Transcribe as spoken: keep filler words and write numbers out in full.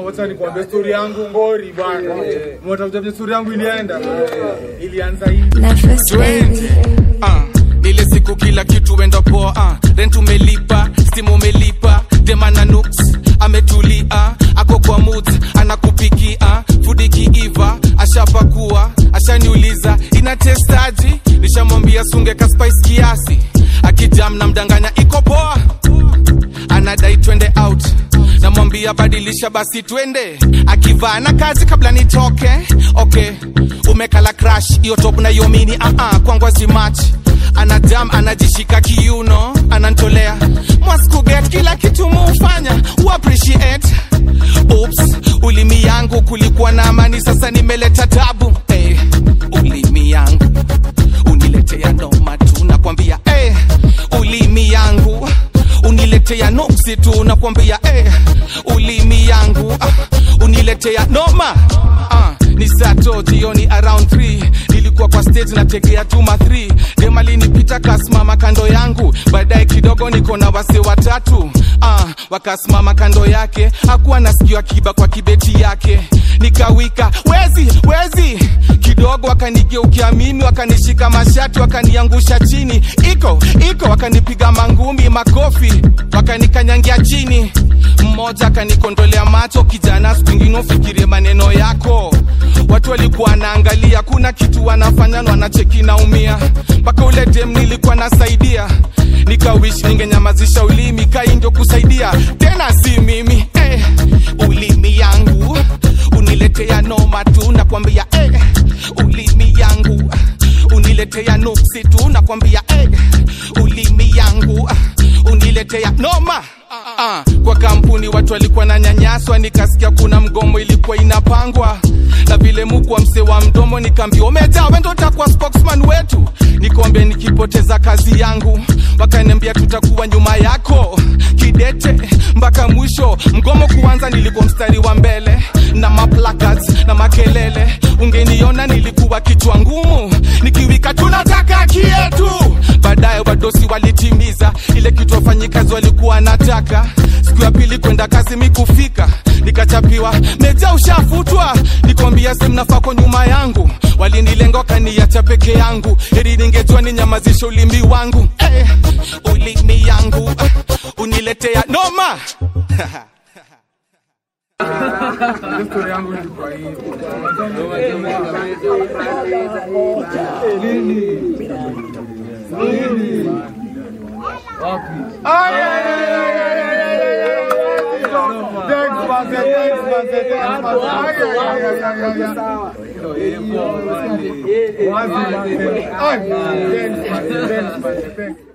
wacha nikwambie story yangu ngori bwana. Mtakuja story yangu ilienda. Ilianza hivi. Ah, ile siku kila kitu wenda poa. Ah, rent umelipa, steam umelipa, demana nooks ametulia, ako kwa mood anakupikia, food ikiiva ashapakua, ashaniuliza ina testaji, nishamwambia sunge ka spice kiasi, akijam na mdanganya iko poa, anadai twende out, namwambia badilisha basi twende, akivaa na kazi kabla nitoke. Okay, umekala crash iyo top na yo mini ah ah kwangu si match, anadam anajishika kiuno, anantolea must get kila kitu muufanya u appreciate. Oops, ulimi yangu kulikuwa na amani, sasa nimeleta tabu. Hey, ulimi yangu uniletea noma tu nakwambia. Hey, ulimi yangu uniletea noksi tu nakwambia. Hey, ulimi yangu uh, uniletea noma. uh, Ni sato jioni around three, nilikuwa kwa stage na tegea tuma three, demali nipita kasimama kando yangu, baadaye kidogo niko na wase watatu. Ah, uh, wakasimama kando yake, hakuwa nasikia akiba kwa kibeti yake, nikawika wezi wezi kidogo, wakanigeukia mimi, wakanishika mashati, wakaniangusha chini, iko iko wakanipiga mangumi makofi, wakanikanyangia chini. Mmoja akanikondolea macho, kijana singine ufikirie maneno yako. Watu walikuwa naangalia, kuna kitu wanafanya na wanacheki naumia, mpaka ule dem nilikuwa nasaidia, nikawish ningenyamazisha ulimi kai ndio kusaidia, tena si mimi. Eh, ulimi yangu uniletea noma tu nakwambia. Eh, ulimi yangu uniletea nuksi tu nakwambia. Eh, ulimi yangu uniletea noma. Ah, kwa kampuni watu walikuwa na nyanyaswa, nikasikia kuna mgomo ilikuwa inapangwa, na vile muku wa mse wa mdomo nikambia umeja wendo utakuwa spokesman wetu, nikombe nikipoteza kazi yangu, wakaniambia tutakuwa nyuma yako kidete mpaka mwisho. Mgomo kuanza nilikuwa mstari wa mbele na maplacards na makelele, ungeniona nilikuwa kichwa ngumu nikiwika tunataka kietu. Baadaye wadosi walitimiza ile kitu wafanyikazi walikuwa nataka. Siku ya pili kwenda kazi mikufika, nikachapiwa meja ushafutwa, nikwambia sema nafaa kwa nyuma yangu, walinilenga kaniacha peke yangu, heri ningejua ninyamazisha ulimi wangu. Hey, ulimi yangu uh, uniletea noma. Story yangu ilikuwa hii. Wapi? Ay ay ay ay ay ay. Thanks man, thanks man, thanks man. Ay ay ay ay ay. Sawa. Wapi man? Ay, thanks man, thanks man.